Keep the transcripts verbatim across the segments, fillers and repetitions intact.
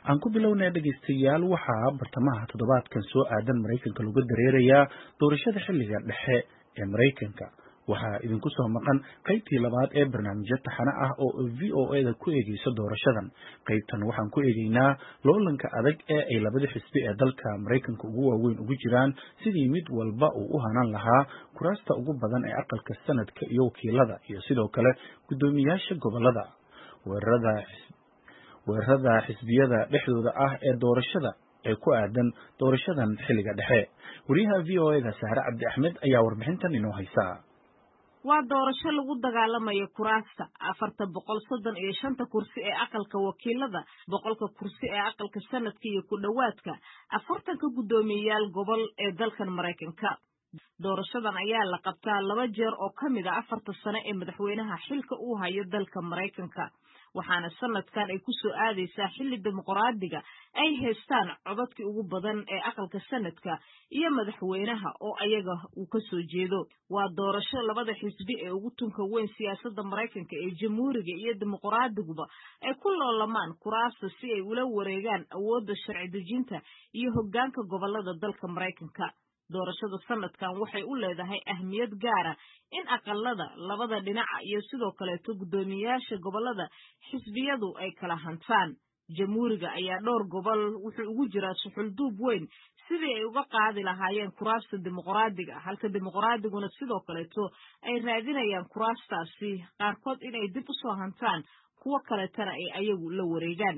aan ku bilownay dhegeystayaal waxaa bartamaha toddobaadkan soo aadan Mareykanka lagu dareerayaa doorashada xilliga dhexe ee Mareykanka waxaa idinku soo maqan qaybtii labaad ee barnaamijyo taxane ah oo V O A da ku eegayso doorashadan qaybtan waxaan ku eegaynaa loolanka adag ee ay labada xisbi ee dalka Mareykanka ugu waaweyn ugu jiraan sidii mid walba uu u hanaan lahaa kuraasta ugu badan ee aqalka sanadka iyo wakiilada iyo sidoo kale gudoomiyaasha gobolada weerarada weerarada xisbiyada dhexdooda ah ee doorashada ee ku aadan doorashadan xilliga dhexe wariyaha V O A da Sahra Cabdi Axmed ayaa warbixintan inoo haysa waa doorasho lagu dagaalamayo kuraasta afarta boqol soddon iyo shanta kursi ee aqalka wakiilada boqolka kursi ee aqalka sanadka iyo ku dhowaadka afartanka gudoomiyayaal gobol ee dalkan Mareykanka doorashadan ayaa la qabtaa laba jeer oo ka mid ah afarta sano ee madaxweynaha xilka uu hayo dalka Mareykanka waxaana sanadkan ay ku soo aadaysaa xilli dimuqraadiga ay haystaan codadkii ugu badan ee aqalka sanadka iyo madaxweynaha oo ayaga uu ka soo jeedo waa doorasho labada xisbi ee ugu tunka weyn siyaasadda Mareykanka ee jamhuuriga iyo dimuqraadiguba ay ku loolamaan kuraasta si ay ula wareegaan awoodda sharci dejinta iyo hoggaanka gobolada dalka Mareykanka doorashada sanadkan waxay u leedahay ahmiyad gaar ah in aqalada labada dhinac iyo sidoo kale gudoomiyaasha gobolada xisbiyadu ay kala hantaan jamhuuriga ayaa dhowr gobol wuxuu ugu jiraa suxul duub weyn sidii ay uga qaadi lahaayeen kuraasta dimuqraadiga halka dimuqraadiguna sidoo kale ay raadinayaan kuraastaasi qaarkood inay dib u soo hantaan kuwa kale tana ay ayagu la wareegaan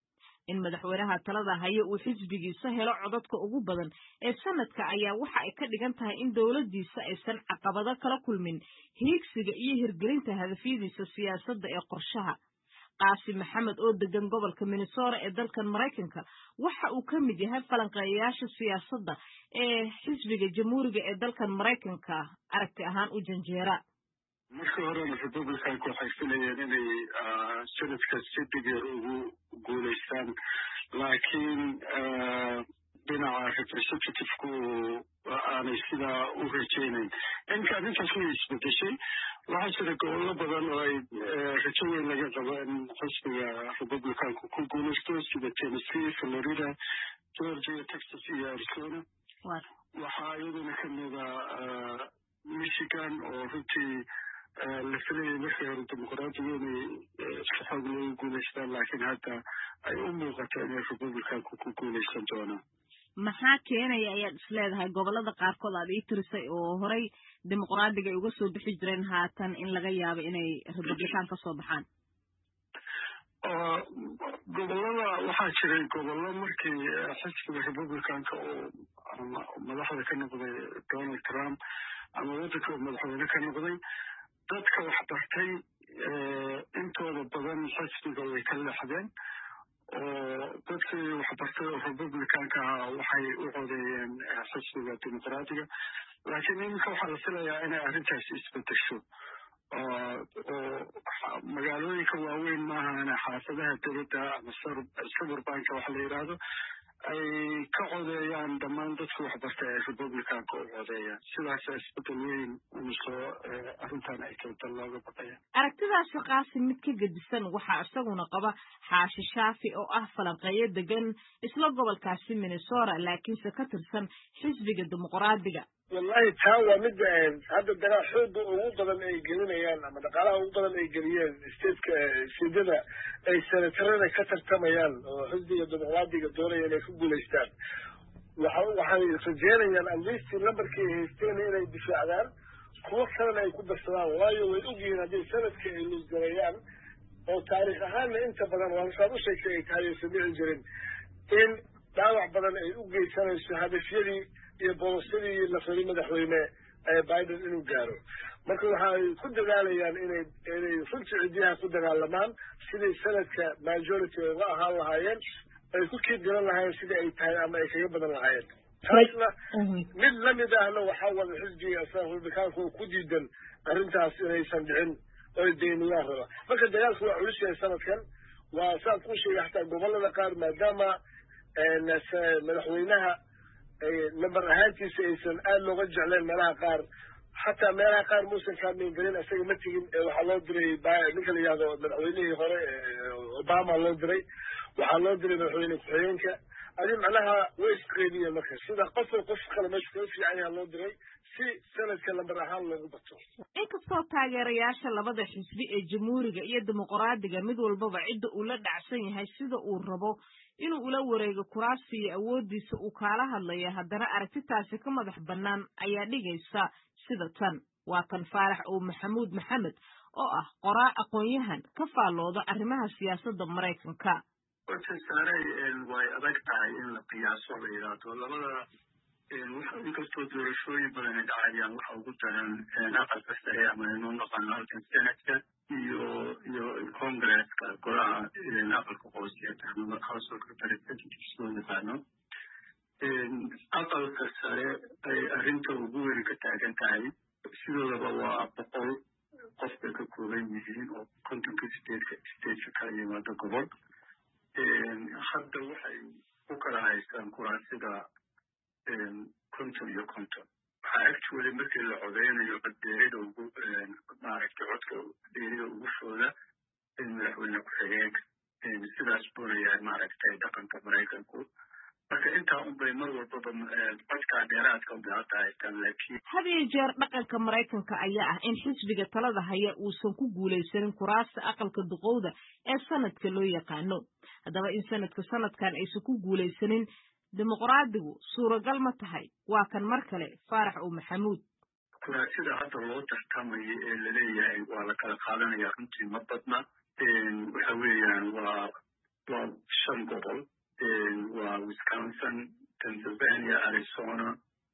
in madaxweynaha talada hayo uu xisbigiisa helo codadka ugu badan ee sanadka ayaa waxa ay ka dhigan tahay in dawladdiisa aysan caqabado kala kulmin hiigsiga iyo hirgelinta hadafyadiisa siyaasadda ee qorshaha Qaasim Maxamed oo degan gobolka Minnesota ee dalkan Mareykanka waxa uu ka mid yahay falanqeeyaasha siyaasadda ee xisbiga jamhuuriga ee dalkan Mareykanka aragti ahaan u janjeera markii hore Republicanku waxay filayeen inay sanadka si degdeg ugu guuleystaan laakiin dhinaca representative-ku aanay sidaa u rajaynayn inkaan intaas way isbedeshay waxaa jira gobollo badan oo ay rajo weyn laga qabo in xisbiga Republicanku ku guuleysto sida Tennessee, Florida, Georgia, Texas iyo Arizona waxaa iyaduna ka mid ah Michigan oo runtii la filayay markii hore dimuqraadigu inay si xoog loogu guuleystaan laakiin hadda ay u muuqato inay Republicanku ku guuleysan doonaan maxaa keenaya ayaad isleedahay gobolada qaarkood aad ii tirisay oo horey dimuqraadiga ay uga soo bixi jireen haatan in laga yaabo inay Republican ka soo baxaan gobolada waxaa jiray gobollo markii xisbiga Republicanka oo madaxda ka noqday Donald Trump ama waddanka madaxweyne ka noqday dadka wax bartay intooda badan xisbiga way ka leexdeen oo dadkii wax bartay oo Republicanka ah waxay u codeeyeen xisbiga dimuqraadiga laakiin iminka waxaa la filayaa inay arrintaasi isbedesho oo magaalooyinka waaweyn maahan xaafadaha dowladda ama suburbanka waxa la yidhaahdo ay ka codeeyaan dhammaan dadka wax bartay ee Republicanka u codeeyaan sidaas isbedel weyn uu soo arrintan ay keento looga baqaya aragtidaas Qaasim mid ka gedisan waxaa isaguna qaba Xaashi Shaafi oo ah falanqeeyo degan isla gobolkaasi Minnesota laakiinse ka tirsan xisbiga dimuqraadiga wallahi taa waa mid hadda dagaal xoog ugu badan ay gelinayaan ama dhaqaalaha ugu badan ay geliyeen stateka sidada ay senatarada ka tartamayaan oo xisbiga dimuqraadiga doonaya inay ku guuleystaan waxa waxay rajeynayaan at least numberkii ay haysteen inay difaacdaan kuwa kalena ay ku darsadaan waayo way ogyihiin haddii sanadka ay luusgareeyaan oo taariikh ahaanna inta badan waa saad u sheegtay ay tahay aysan dhici jirin in dhaawac badan ay u geysanayso hadafyadii iyo boosadii la filayay madaxweyne Biden inuu gaaro marka waxay ku dadaalayaan inay inay runtii ciidaha ku dagaalamaan sidii sanadka majority uga ahaan lahaayeen ay ku kiidgalan lahaayeen sidii ay tahay ama ay kaga badan lahaayeen taasna mid lamid ahna waxaa wada xisbiga Republicanku ku diidan arrintaas inaysan dhicin oo deyniyaan raba marka dagaalku waa culus yahay sanadkan waa saad ku sheegay xataa gobolada qaar maadaama madaxweynaha number ahaantiisa aysan aad looga jecleen meelaha qaar حتى ما قال موسى كان من قليل أسيق متجين وحلو دري با نقل يا ذا من أوليه هراء أوباما الله دري waxaa loo diray madaxweyne ku-xigeenka adi macnaha way isqeybiyeen marka sida qofka qof kale meesha kaga fiican yaha loo diray si sanadka lambar ahaan loogu bato inkastoo taageerayaasha labada xisbi ee jamhuuriga iyo dimuqraadiga mid walbaba cidda uu la dhacsan yahay sida uu rabo inuu ula wareego kuraasta iyo awooddiisa uu kaala hadlaya haddana aragtitaasi ka madax bannaan ayaa dhigaysa sida tan waa kan faarax ow maxamuud maxamed oo ah qoraa aqoon-yahan ka faallooda arrimaha siyaasadda maraykanka horta saaray way adag tahay in la qiyaaso la yidhaahdo labada inkastoo doorashooyin badan ay dhacayaan waxa ugu daran aqalka sare ama inuu naqano halkan senatka iyo iyo congresska golaha aqalka hoose ama house of representatives loo yaqaano aqalka sare ay arrinta ugu weyn ka taagan tahay sidoodaba waa boqol qof bay ka kooban yihiin oo kontonka stateka stateka kala yimaado gobol hadda waxay u kala haystaan kuraasida konton iyo konton waxaa actually markii la codeynayo codbeerida ugu maaragtay codka beerida ugu fooda madaxweyne ku-xigeenka sidaas buuna yahay maaragtay dhaqanka maraykanku marka intaa unbay mar walbaba codkaa dheeraadka unbay hadda haystaan laakiin had iyo jeer dhaqanka maraykanka ayaa ah in xisbiga talada haya uusan ku guulaysanin kuraasta aqalka duqowda ee sanadka loo yaqaano haddaba in sanadka sanadkan aysan ku guulaysanin dimuqraadigu suuragal ma tahay waa kan mar kale faarax ow maxamuud kuraasida hadda loo tartamayo ee laleeyahay waa la kala qaadanaya runtii ma badna waxa weeyaan waa waa shan gobol waa wisconsin pennsylvania arizona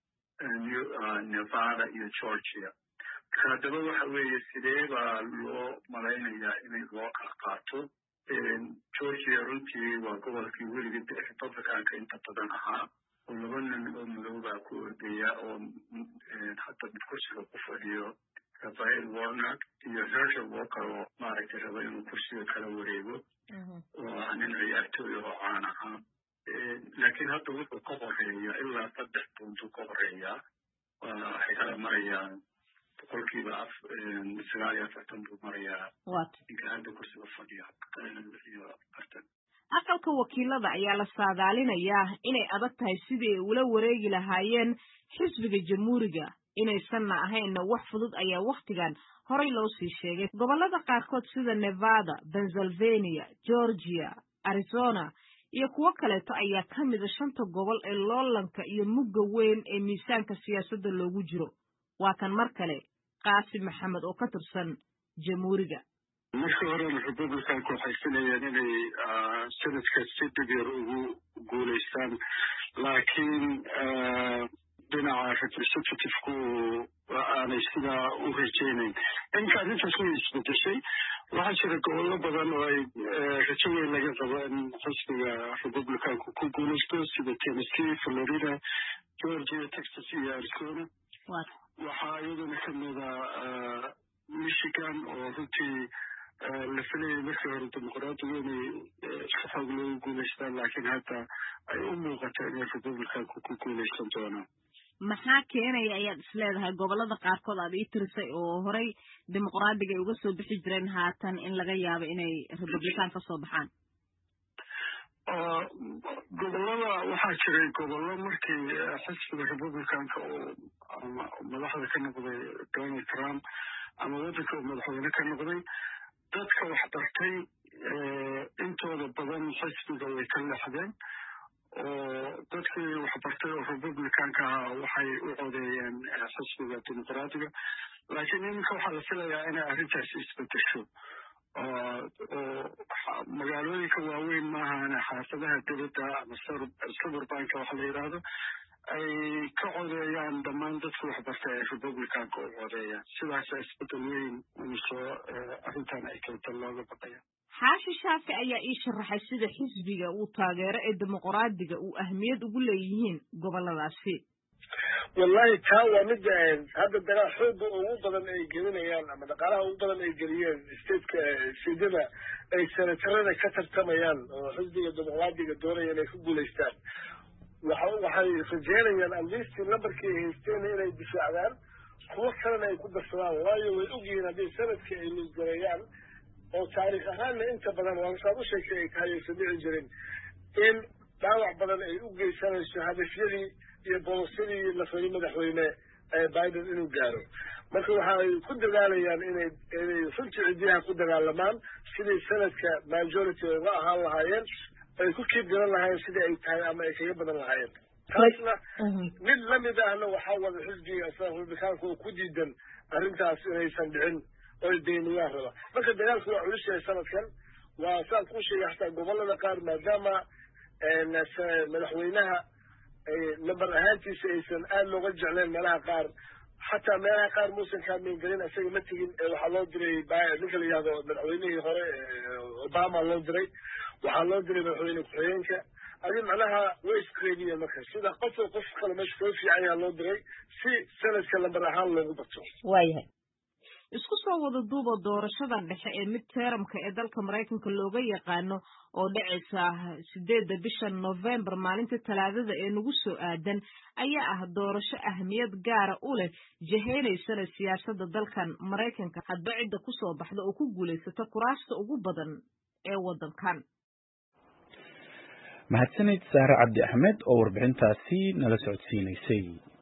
nevada iyo georgia marka haddaba waxa weeye sidee baa loo malaynayaa inay loo kala qaato georgia runtii waa gobolkii weligii republicanka inta badan ahaa oo laba nin oo madoobaa ku ordeya oo hadda mid kursiga ku fadhiyo rafael warnock iyo herschel walker oo maaragtay raba inuu kursiga kala wareego oo ah nin ciyaartooy oo caan ahaa laakiin hadda wuxuu ka horeeyaa ilaa saddex buntu ka horeeyaa waxay kala marayaan boqolkiiba sagaal iyo afartan buu marayaa ninka hadda kursiga fadhiya iyo afartan aqalka wakiilada ayaa la saadaalinayaa inay adag tahay sidii ay ula wareegi lahaayeen xisbiga jamhuuriga inaysanna ahaynna wax fudud ayaa wakhtigan horay loo sii sheegay gobollada qaarkood sida nevada pennsylvania georgia arizona iyo kuwo kaleeto ayaa ka mida shanta gobol ee loolanka iyo mugga weyn ee miisaanka siyaasadda loogu jiro waa kan mar kale qaasim maxamed oo ka tirsan jamhuuriga markii horena republicanku waxay filayeen inay sanadka si dib yar ugu guulaystaan laakiin dhinaca representativku aanay sidaa u rajaynayn inka arrintaas way isbedeshay waxaa jira gobollo badan oo ay rajo weyn laga qabo in xisbiga republicanku ku guulaysto sida tennessee florida georgia texas iyo arizona waxaa iyaduna kamida michigan oo runtii la filayay markii hore dimuqraadigu inay si xoog loogu guulaystaan laakiin hadda ay u muuqato inay republicanku ku guulaysan doonaan maxaa keenaya ayaad isleedahay gobollada qaarkood aad ii tirisay oo horay dimuqraadiga ay uga soo bixi jireen haatan in laga yaabo inay republican ka soo baxaan gobollada waxaa jiray gobollo markii xisbiga republicanka oo madaxda ka noqday donald trump ama waddanka oo madaxweyne ka noqday dadka wax bartay intooda badan xisbiga way ka leexdeen oo dadkii wax bartay oo republicanka ahaa waxay u codeeyeen xisbiga dimuqraadiga laakiin iminka waxaa la filayaa inay arrintaasi isbedesho oo magaalooyinka waaweyn maahane xaafadaha dibadda ama suburbanka waxa la yidhaahdo ay ka codeeyaan dhammaan dadka wax bartay ee republicanka u codeeyaan sidaasa isbedel weyn unsoo arrintan ay keenta looga baqaya xaashi shaafi ayaa ii sharaxay sida xisbiga uu taageero ee dimuqraadiga uu ahmiyad ugu leeyihiin gobolladaasi wallahi taa waa midda hadda dagaal xooga ugu badan ay gelinayaan ama dhaqaalaha ugu badan ay geliyeen stateka sidada ay senatarada ka tartamayaan oo xisbiga dimuqraadiga doonaya inay ku guulaystaan waxay rajeynayaan atleast numberkii ay haysteen inay difaacdaan kuwo kalena ay ku darsadaan waayo way ogyihiin haddii sanadkii ay luusgareeyaan oo taariikh ahaanna inta badan waa saad u sheegtay ay tahay aysan dhici jirin in dhaawac badan ay u geysanayso hadafyadii iyo bolosyadii la rabay madaxweyne biden inuu gaaro marka waxa ay ku dadaalayaan inay inay runtii cidiyaha ku dagaalamaan sidii sanadka majority uga ahaan lahaayeen ay ku kiib garan lahaayeen sidii ay tahay ama ay kaga badan lahaayeen taasna mid lamid ahna waxaa wada xisbiga republikaanka oo ku diidan arrintaas inaysan dhicin oo beeniyaan raba marka dagaalku waa culus yahay sanadkan waa saan ku sheegay xataa gobolada qaar maadaama madaxweynaha number ahaantiisa aysan aada looga jecleen meelaha qaar xataa meelaha qaar muusan kaamiin gelin isaga ma tegin waxaa loo diray ninka la yihahdo madaxweynihii hore obama loo diray waxaa loo diray madaxweyne ku-xigeenka adi macnaha way isqeybiyeen marka sida qofka qof kale meesha koo fiican yaha loo diray si sanadka lambar ahaan loogu bato waayahay isku soo wada duuba doorashada dhexe ee mid teeramka ee dalka maraykanka looga yaqaano oo dhacaysa sideedda bisha November maalinta talaadada ee nagu soo aadan ayaa ah doorasho ahmiyad gaara u leh jaheynaysa siyaasadda dalkan maraykanka hadba cidda ku soo baxda oo ku guuleysata kuraasta ugu badan ee wadankan mahadsanid Saare Cabdi Axmed oo warbixintaasi nala socodsiinaysay.